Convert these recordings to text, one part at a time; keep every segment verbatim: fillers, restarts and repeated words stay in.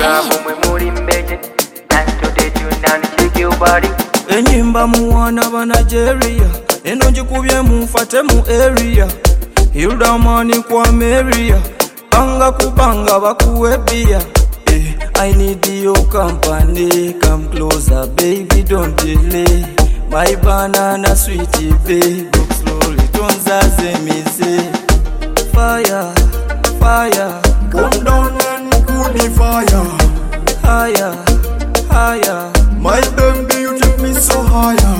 muravu mwe muri mbeje. Dance to the tune and shake your body. Enyimba muwana ba Nigeria, eno njikubye mufate mu area. Hilda mani kwa Maria, banga kubanga bakuwe bia. Eh, I need your company, come closer baby, don't delay. My banana sweetie baby, go slowly, don't zaze me say. Fire, fire, come down and cool the fire. Higher, higher, my baby you take me so higher.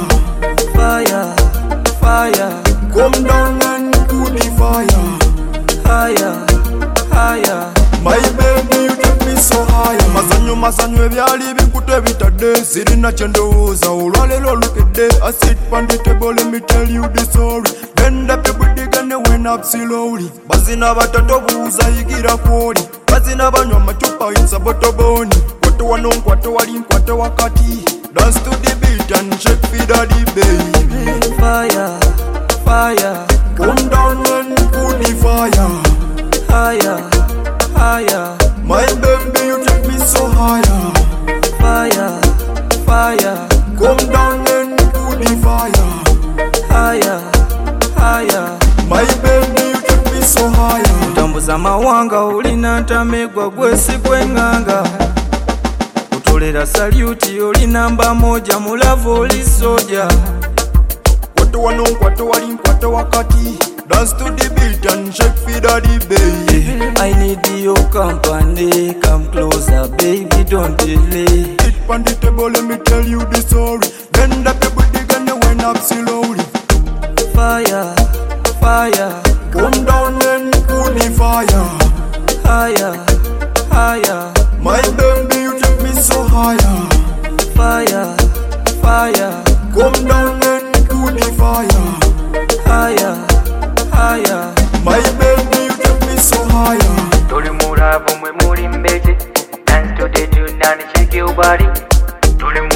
Fire, fire, come down and cool the fire. Higher, higher, my baby you take me so higher. Mazanyo mazanyo ebyali bikute bitadde, sirina kyendowooza olwaleero olukedde. I sit on the table, let me tell you the story. Bend up your booty and they went up slowly. Bazina batato buuza yigira kwoli, bazina banywa machupa insa botoboni. Kwato wano nkwato wali nkwato wakati. Dance to the beat and shake for daddy baby. fire, fire, come down and cool the fire. Higher, higher, my baby you take me so higher. fire, fire, come down and cool the fire. Higher, higher, my baby you take me so higher. Tambuza mawanga ulina ntamegwa gwesi kwenganga. Utolera saluti oli namba moja mulavu oli soja. Kwato wano nkwato wali nkwato wakati. Dance to the beat and shake for daddy baby. I need your company, come closer baby, don't delay. Sit on the table, let me tell you the story. Bend up your booty and you went up slowly. Fire, fire, come down and cool the fire. Higher, higher, my baby you take me so higher. Fire, fire, come down and cool the fire. Higher, higher, my baby you take me so higher. Tuli muravu mwe muri mbeje. Dance to the tune and shake your body. Tuli